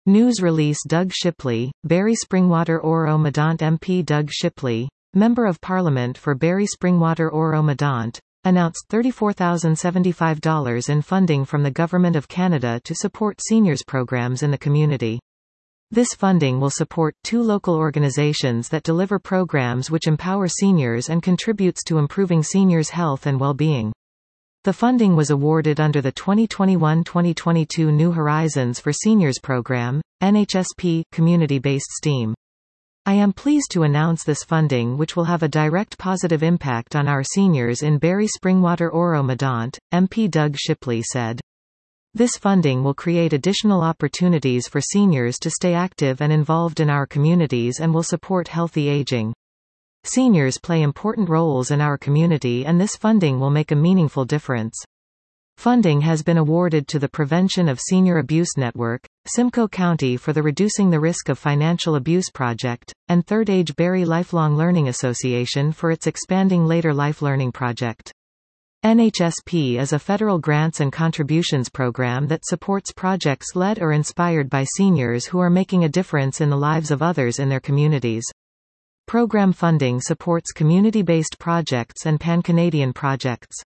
News release. Doug Shipley, Barry Springwater Oro Medont MP. Doug Shipley, Member of Parliament for Barry Springwater Oro Medont, announced $34,075 in funding from the Government of Canada to support seniors programs in the community. This funding will support 2 local organizations that deliver programs which empower seniors and contributes to improving seniors' health and well-being. The funding was awarded under the 2021-2022 New Horizons for Seniors program, NHSP, community-based STEAM. I am pleased to announce this funding, which will have a direct positive impact on our seniors in Barry Springwater Oro Medont, MP Doug Shipley said. This funding will create additional opportunities for seniors to stay active and involved in our communities and will support healthy aging. Seniors play important roles in our community, and this funding will make a meaningful difference. Funding has been awarded to the Prevention of Senior Abuse Network, Simcoe County for the Reducing the Risk of Financial Abuse project, and Third Age Barry Lifelong Learning Association for its Expanding Later Life Learning project. NHSP is a federal grants and contributions program that supports projects led or inspired by seniors who are making a difference in the lives of others in their communities. Program funding supports community-based projects and pan-Canadian projects.